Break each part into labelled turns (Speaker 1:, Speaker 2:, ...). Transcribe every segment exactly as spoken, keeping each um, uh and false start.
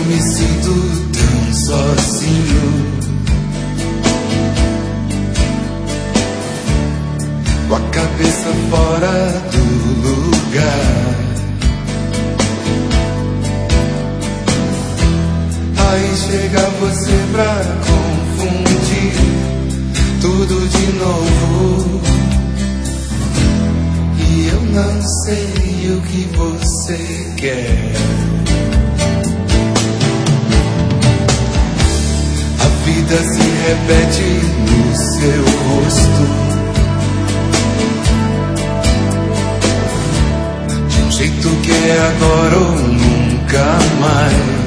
Speaker 1: me sinto tão sozinho, com a cabeça fora do lugar. Aí chega você pra confundir tudo de novo, e eu não sei o que você quer. A vida se repete no seu rosto, de um jeito que é agora ou nunca mais.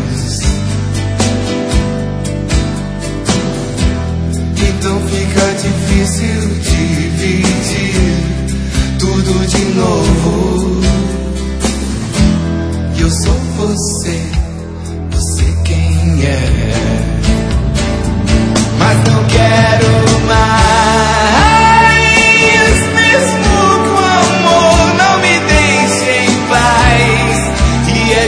Speaker 1: Então fica difícil dividir tudo de novo. E eu sou você, você quem é. Mas não quero mais, mesmo que o amor não me deixe em paz. E é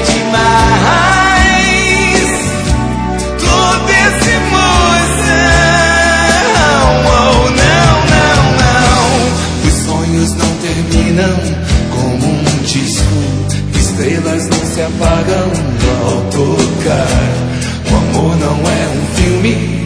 Speaker 1: demais todo esse emoção. Oh, não, não, não. Os sonhos não terminam como um disco, estrelas não se apagam ao tocar. O amor não é um filme,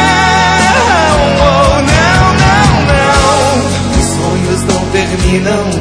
Speaker 1: não